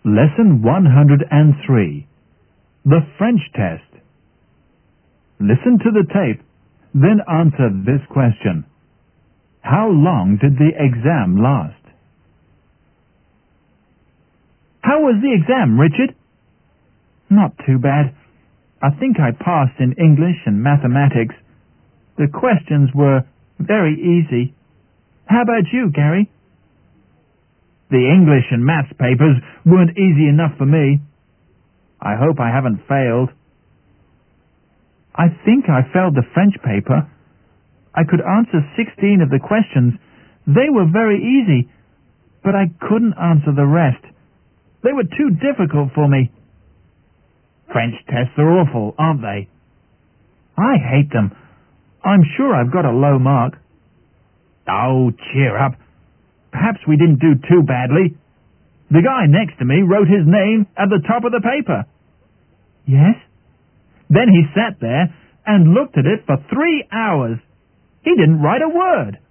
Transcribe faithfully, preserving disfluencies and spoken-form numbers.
Lesson one hundred three. The French Test. Listen to the tape, then answer this question. How long did the exam last? How was the exam, Richard? Not too bad. I think I passed in English and mathematics. The questions were very easy. How about you, Gary? The English and maths papers weren't easy enough for me. I hope I haven't failed. I think I failed the French paper. I could answer sixteen of the questions. They were very easy, but I couldn't answer the rest. They were too difficult for me. French tests are awful, aren't they? I hate them. I'm sure I've got a low mark. Oh, cheer up. Perhaps we didn't do too badly. The guy next to me wrote his name at the top of the paper. Yes? Then he sat there and looked at it for three hours. He didn't write a word.